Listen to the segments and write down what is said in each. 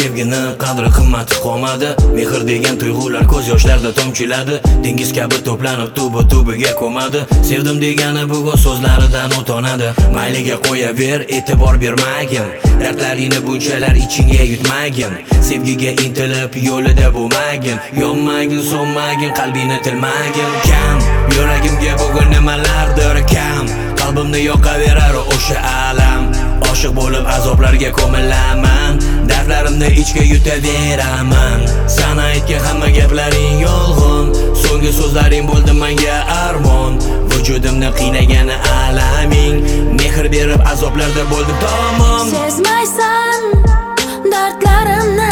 sevgining qadri qimmati qolmadi. Mehr degan tuyg'ular ko'z yoshlarda tomchiladi. Dengiz kabi to'planib tubi-tubiga ko'madi. Sevdim degani bugun so'zlaridan o'tonadi. Mayliga qo'yaver, e'tibor bermagin. Dardlaringni bunchalar ichingga yutmagin. Sevgiga intilib yo'lida bo'lmagin. Yonmagin, so'nmagin, qalbini tilmagin. Kam yuragimga bugun nimalardir kam. Qalbimni yoqaverar o'sha alam. Oshiq bo'lib azoblarga ko'milaman. Dardlarimni ichga yutaveraman. Sana aytgan hamma gaplaring yolg'on. So'nggi so'zlaring bo'ldi menga armon. Vujudimni qiynagani alaming. Mehr berib azoblarda bo'ldim tamom. Sezmaysan dardlarimni,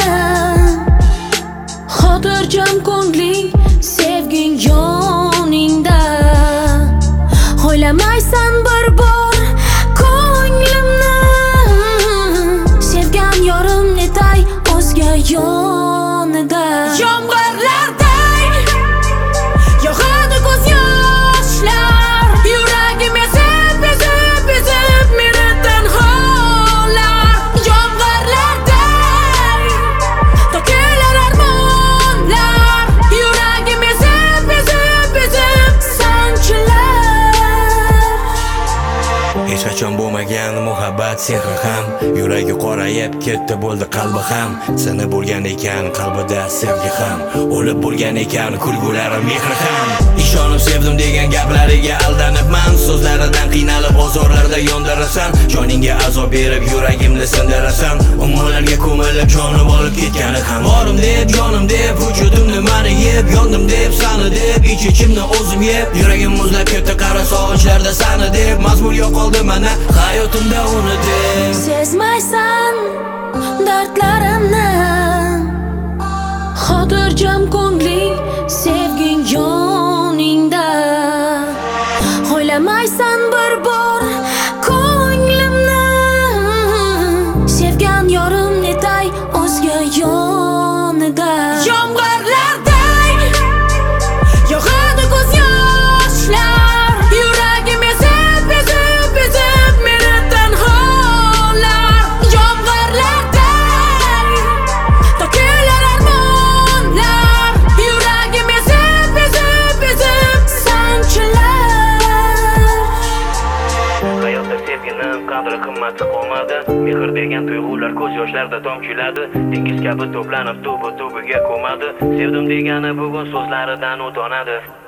xotirjam ko'ngling, sevging yoningda. O'ylamaysan bir bor ko'nglimni, sevgan yorim netay o'zga yonida. Yomg'irlarday yog'adi ko'z yoshlar, yuragim ezib meni tanholar. Yomg'irlarday to'kilar armonlar, yuragim ezib sanchilar. Hech qachon bo'lmagan muhabbat sehri ham, yuragi qorayib ketdi bo'ldi qalbi ham. Seni bo'lgan ekan qalbida sevgi ham, o'lib bo'lgan ekan kulgulari mehri ham. Ishonib sevdim degan gaplariga aldanibman. So'zlaridan qiynalib ozorlarda yondirasan. Joningga azob berib yuragimni sindirasan. Ummonlarga ko'milib jonim olib ketgani ham. Borim deb, jonim deb, vujudimni mani yeb, yondim deb, sani deb, ich-ichimni o'zim yeb. Yuragim muzlab ketdi qara sog'inchlarda sani deb. Mazmur yo'qoldi mana hayotimda uni deb. Sezmaysan dardlarimni, xotirjam ko'ngling, sevging yoningda. O'ylamaysan bir bor ko'nglimni, sevgan yorim netay o'zga yonida. Yomg'irlarday yog'adi ko'z yoshlar, yuragim ezib meni tanholar. Yomg'irlarday to'kilar armonlar, yuragim ezib sanchilar. Hayotda sevgining qadri qimmati qolmadi. Mehr degan tuyg'ular ko'z yoshlarda tomchiladi. Dengiz kabi to'planib tubi-tubiga ko'madi. Sevdim degani bugun so'zlaridan o'tonadi.